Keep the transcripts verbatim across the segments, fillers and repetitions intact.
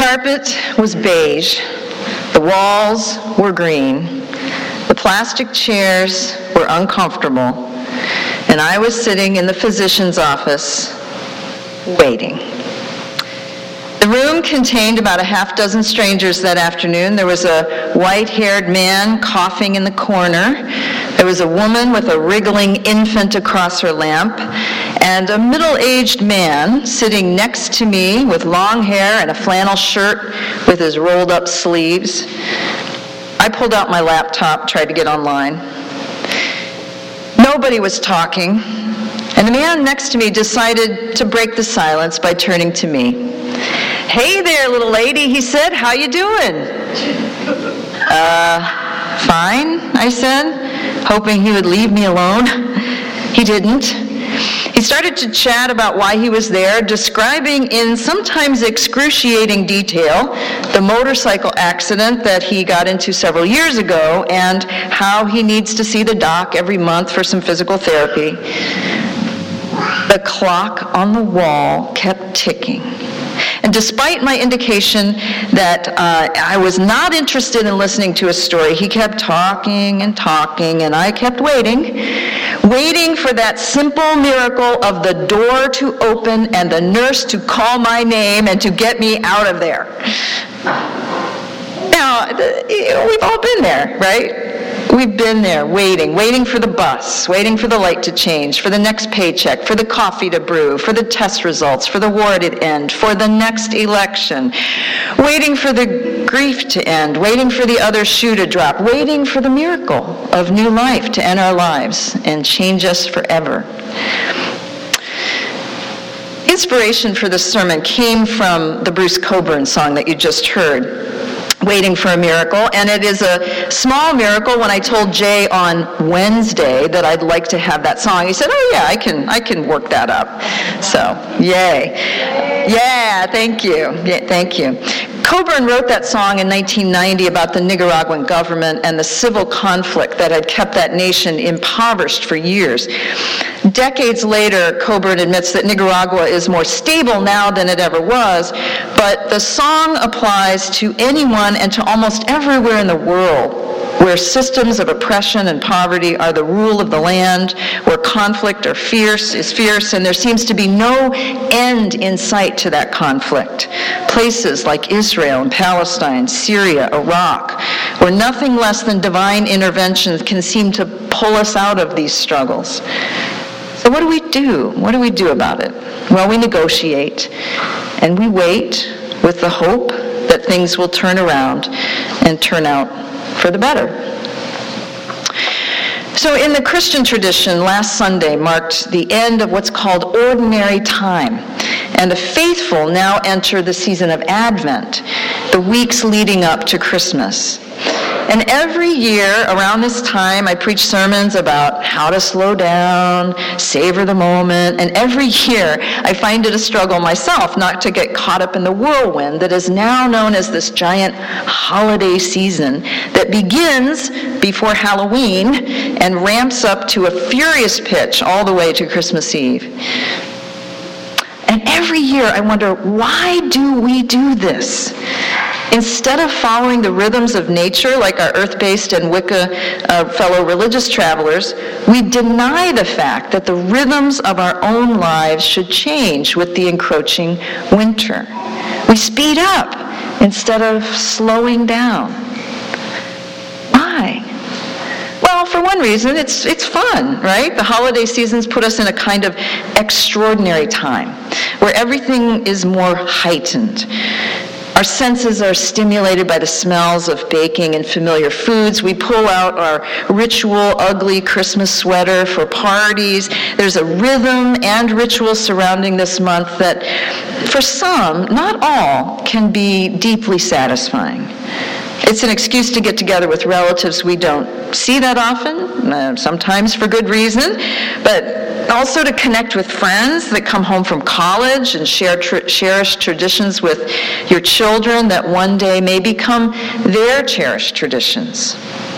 carpet was beige. The walls were green. The plastic chairs were uncomfortable. And I was sitting in the physician's office, waiting. The room contained about a half dozen strangers that afternoon. There was a white-haired man coughing in the corner. There was a woman with a wriggling infant across her lamp, and a middle-aged man sitting next to me with long hair and a flannel shirt with his rolled-up sleeves. I pulled out my laptop, tried to get online. Nobody was talking, and the man next to me decided to break the silence by turning to me. "Hey there, little lady," he said. "How you doing?" Uh, fine, I said, hoping he would leave me alone. He didn't. He started to chat about why he was there, describing in sometimes excruciating detail the motorcycle accident that he got into several years ago and how he needs to see the doc every month for some physical therapy. The clock on the wall kept ticking. And despite my indication that uh, I was not interested in listening to his story, he kept talking and talking, and I kept waiting, waiting for that simple miracle of the door to open and the nurse to call my name and to get me out of there. Now, we've all been there, right? We've been there waiting, waiting for the bus, waiting for the light to change, for the next paycheck, for the coffee to brew, for the test results, for the war to end, for the next election, waiting for the grief to end, waiting for the other shoe to drop, waiting for the miracle of new life to enter our lives and change us forever. Inspiration for this sermon came from the Bruce Cockburn song that you just heard, Waiting for a Miracle, and it is a small miracle. When I told Jay on Wednesday that I'd like to have that song, he said, "Oh yeah, I can I can work that up." So, yay. Yeah, thank you. Yeah, thank you. Cockburn wrote that song in nineteen ninety about the Nicaraguan government and the civil conflict that had kept that nation impoverished for years. Decades later, Cockburn admits that Nicaragua is more stable now than it ever was, but the song applies to anyone and to almost everywhere in the world where systems of oppression and poverty are the rule of the land, where conflict or fierce is fierce, and there seems to be no end in sight to that conflict. Places like Israel and Palestine, Syria, Iraq, where nothing less than divine intervention can seem to pull us out of these struggles. So what do we do? What do we do about it? Well, we negotiate, and we wait with the hope that things will turn around and turn out for the better. So in the Christian tradition, last Sunday marked the end of what's called ordinary time, and the faithful now enter the season of Advent, the weeks leading up to Christmas. And every year around this time, I preach sermons about how to slow down, savor the moment, and every year I find it a struggle myself not to get caught up in the whirlwind that is now known as this giant holiday season that begins before Halloween and ramps up to a furious pitch all the way to Christmas Eve. And every year I wonder, why do we do this? Instead of following the rhythms of nature like our earth-based and Wicca uh, fellow religious travelers, we deny the fact that the rhythms of our own lives should change with the encroaching winter. We speed up instead of slowing down. Why? Well, for one reason, it's it's fun, right? The holiday seasons put us in a kind of extraordinary time where everything is more heightened. Our senses are stimulated by the smells of baking and familiar foods. We pull out our ritual, ugly Christmas sweater for parties. There's a rhythm and ritual surrounding this month that, for some, not all, can be deeply satisfying. It's an excuse to get together with relatives we don't see that often, uh, sometimes for good reason, but also to connect with friends that come home from college and share tr- cherished traditions with your children that one day may become their cherished traditions.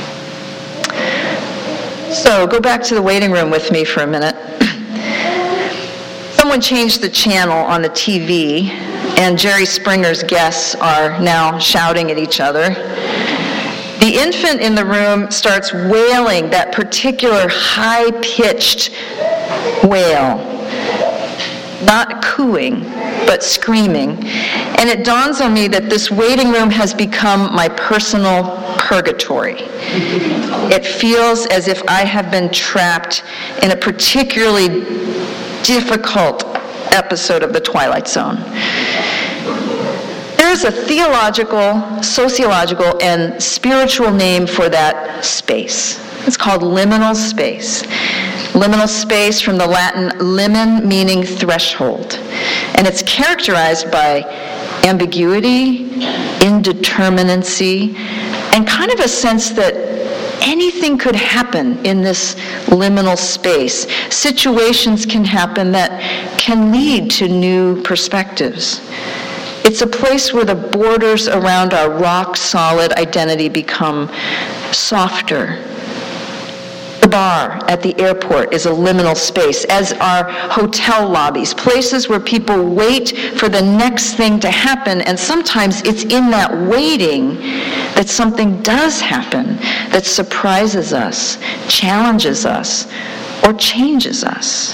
So go back to the waiting room with me for a minute. Someone changed the channel on the T V and Jerry Springer's guests are now shouting at each other. The infant in the room starts wailing that particular high-pitched wail, not cooing, but screaming. And it dawns on me that this waiting room has become my personal purgatory. It feels as if I have been trapped in a particularly difficult episode of The Twilight Zone. There is a theological, sociological, and spiritual name for that space. It's called liminal space. Liminal space from the Latin limen, meaning threshold. And it's characterized by ambiguity, indeterminacy, and kind of a sense that anything could happen in this liminal space. Situations can happen that can lead to new perspectives. It's a place where the borders around our rock-solid identity become softer. The bar at the airport is a liminal space, as are hotel lobbies, places where people wait for the next thing to happen, and sometimes it's in that waiting that something does happen that surprises us, challenges us, or changes us.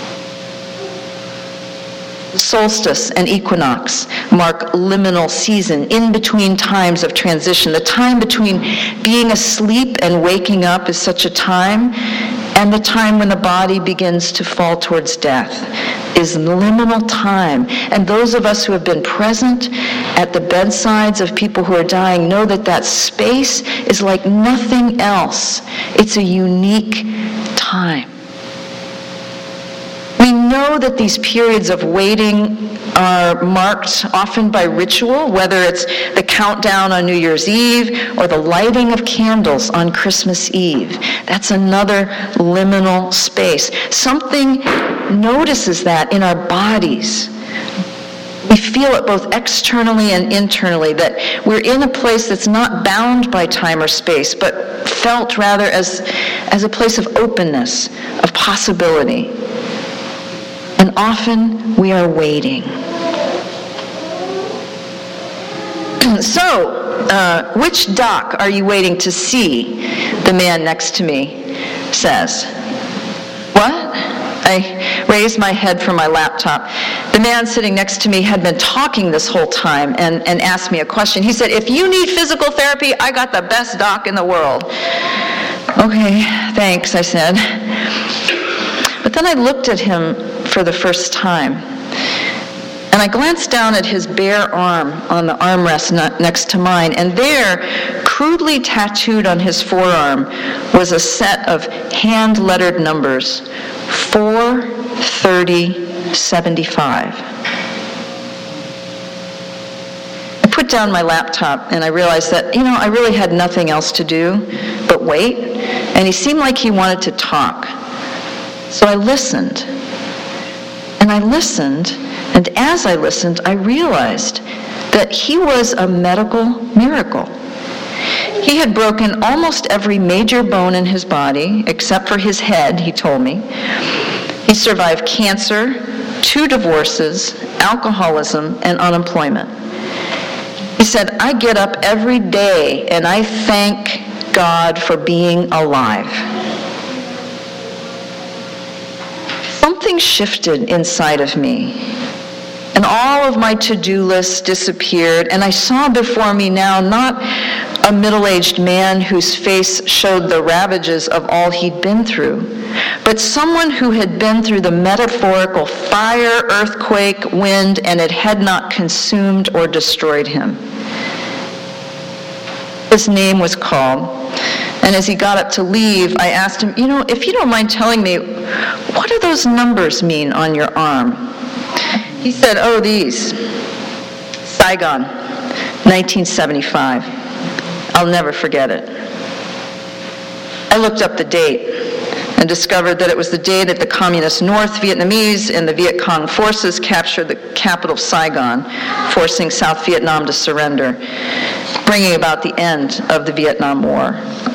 Solstice and equinox mark liminal season, in between times of transition. The time between being asleep and waking up is such a time, and the time when the body begins to fall towards death is liminal time. And those of us who have been present at the bedsides of people who are dying know that that space is like nothing else. It's a unique time. We know that these periods of waiting are marked often by ritual, whether it's the countdown on New Year's Eve or the lighting of candles on Christmas Eve. That's another liminal space. Something notices that in our bodies. We feel it both externally and internally, that we're in a place that's not bound by time or space, but felt rather as, as a place of openness, of possibility. And often we are waiting. So, uh, which dock are you waiting to see? The man next to me says. What? I raised my head from my laptop. The man sitting next to me had been talking this whole time and, and asked me a question. He said, if you need physical therapy, I got the best doc in the world. Okay, thanks, I said. But then I looked at him for the first time, and I glanced down at his bare arm on the armrest next to mine, and there, crudely tattooed on his forearm, was a set of hand-lettered numbers, four thirty seventy-five. I put down my laptop, and I realized that, you know, I really had nothing else to do but wait, and he seemed like he wanted to talk. So I listened. And I listened, and as I listened, I realized that he was a medical miracle. He had broken almost every major bone in his body, except for his head, he told me. He survived cancer, two divorces, alcoholism, and unemployment. He said, I get up every day and I thank God for being alive. Something shifted inside of me, and all of my to-do lists disappeared, and I saw before me now not a middle-aged man whose face showed the ravages of all he'd been through, but someone who had been through the metaphorical fire, earthquake, wind, and it had not consumed or destroyed him. His name was called. And as he got up to leave, I asked him, you know, if you don't mind telling me, what do those numbers mean on your arm? He said, oh, these. Saigon, nineteen seventy-five. I'll never forget it. I looked up the date and discovered that it was the day that the communist North Vietnamese and the Viet Cong forces captured the capital of Saigon, forcing South Vietnam to surrender, bringing about the end of the Vietnam War.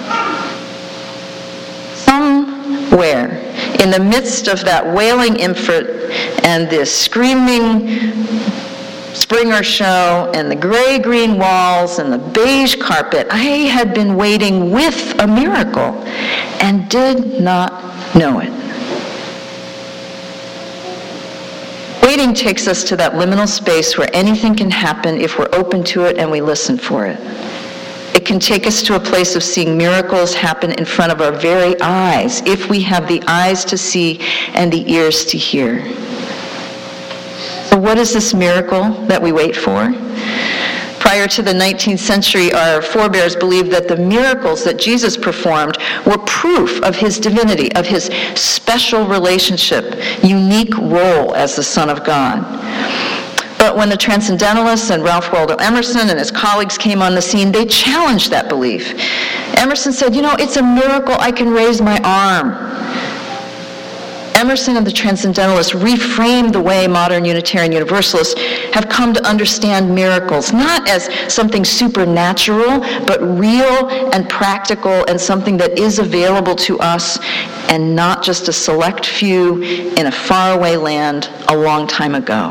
Somewhere in the midst of that wailing infant and the screaming Springer show and the gray-green walls and the beige carpet, I had been waiting with a miracle and did not know it. Waiting takes us to that liminal space where anything can happen if we're open to it and we listen for it. It can take us to a place of seeing miracles happen in front of our very eyes if we have the eyes to see and the ears to hear. So what is this miracle that we wait for? Prior to the nineteenth century, our forebears believed that the miracles that Jesus performed were proof of his divinity, of his special relationship, unique role as the Son of God. But when the Transcendentalists and Ralph Waldo Emerson and his colleagues came on the scene, they challenged that belief. Emerson said, you know, it's a miracle I can raise my arm. Emerson and the Transcendentalists reframed the way modern Unitarian Universalists have come to understand miracles, not as something supernatural, but real and practical and something that is available to us and not just a select few in a faraway land a long time ago.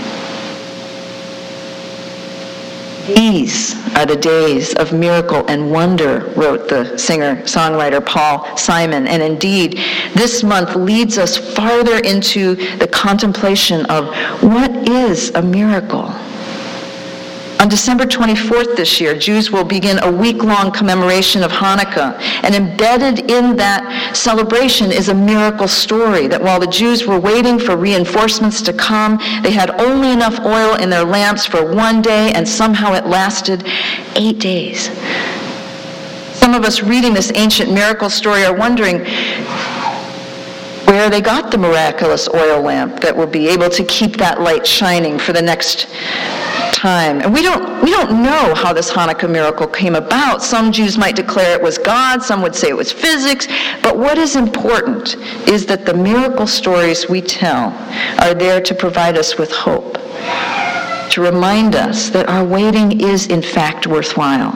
These are the days of miracle and wonder, wrote the singer-songwriter Paul Simon. And indeed, this month leads us farther into the contemplation of what is a miracle. On December twenty-fourth this year, Jews will begin a week-long commemoration of Hanukkah. And embedded in that celebration is a miracle story that while the Jews were waiting for reinforcements to come, they had only enough oil in their lamps for one day, and somehow it lasted eight days. Some of us reading this ancient miracle story are wondering where they got the miraculous oil lamp that will be able to keep that light shining for the next time. And we don't we don't know how this Hanukkah miracle came about. Some Jews might declare it was God, some would say it was physics, but what is important is that the miracle stories we tell are there to provide us with hope, to remind us that our waiting is in fact worthwhile.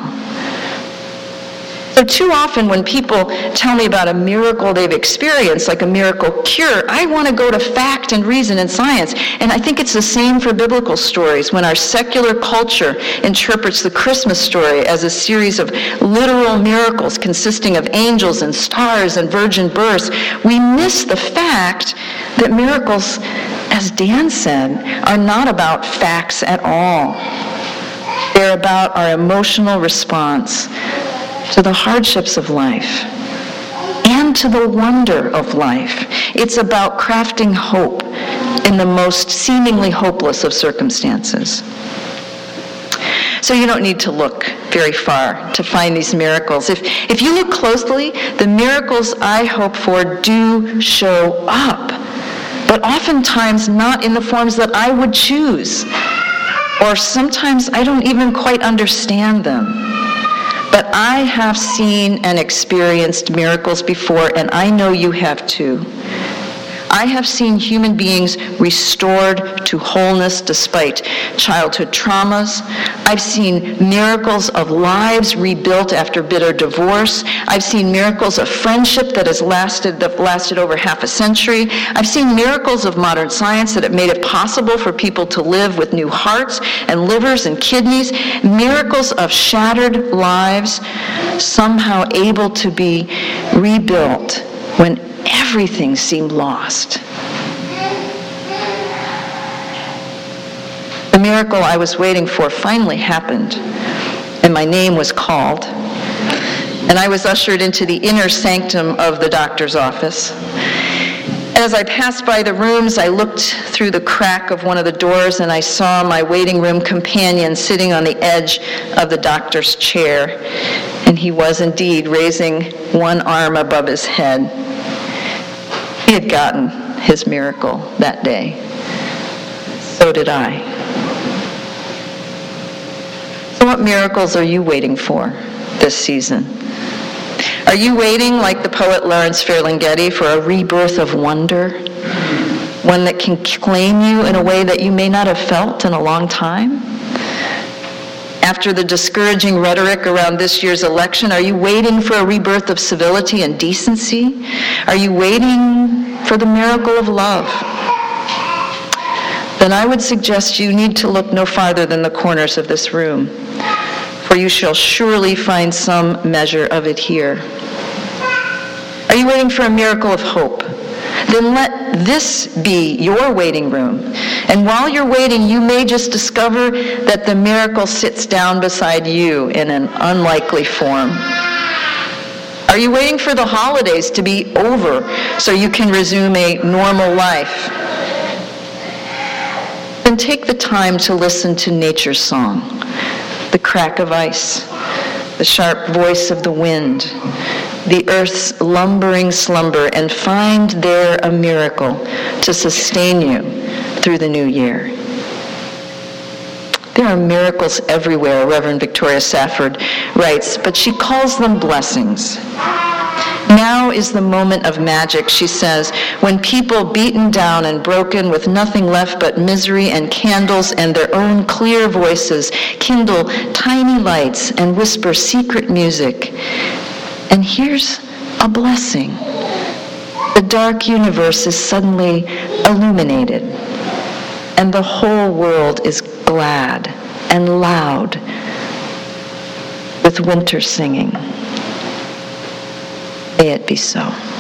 So too often when people tell me about a miracle they've experienced, like a miracle cure, I want to go to fact and reason and science. And I think it's the same for biblical stories. When our secular culture interprets the Christmas story as a series of literal miracles consisting of angels and stars and virgin births, we miss the fact that miracles, as Dan said, are not about facts at all. They're about our emotional response to the hardships of life and to the wonder of life. It's about crafting hope in the most seemingly hopeless of circumstances. So you don't need to look very far to find these miracles. If, if you look closely, the miracles I hope for do show up, but oftentimes not in the forms that I would choose, or sometimes I don't even quite understand them. But I have seen and experienced miracles before, and I know you have too. I have seen human beings restored to wholeness despite childhood traumas. I've seen miracles of lives rebuilt after bitter divorce. I've seen miracles of friendship that has lasted that lasted over half a century. I've seen miracles of modern science that have made it possible for people to live with new hearts and livers and kidneys. Miracles of shattered lives somehow able to be rebuilt when everything seemed lost. The miracle I was waiting for finally happened, and my name was called, and I was ushered into the inner sanctum of the doctor's office. As I passed by the rooms, I looked through the crack of one of the doors, and I saw my waiting room companion sitting on the edge of the doctor's chair, and he was indeed raising one arm above his head. He had gotten his miracle that day. So did I. So what miracles are you waiting for this season? Are you waiting, like the poet Lawrence Ferlinghetti, for a rebirth of wonder? One that can claim you in a way that you may not have felt in a long time? After the discouraging rhetoric around this year's election, are you waiting for a rebirth of civility and decency? Are you waiting for the miracle of love? then I would suggest you need to look no farther than the corners of this room, for you shall surely find some measure of it here. Are you waiting for a miracle of hope? Then let this be your waiting room. And while you're waiting, you may just discover that the miracle sits down beside you in an unlikely form. Are you waiting for the holidays to be over so you can resume a normal life? Then take the time to listen to nature's song, the crack of ice, the sharp voice of the wind, the earth's lumbering slumber, and find there a miracle to sustain you through the new year. There are miracles everywhere, Reverend Victoria Safford writes, but she calls them blessings. Now is the moment of magic, she says, when people beaten down and broken with nothing left but misery and candles and their own clear voices kindle tiny lights and whisper secret music. And here's a blessing. The dark universe is suddenly illuminated, and the whole world is glad and loud with winter singing. May it be so.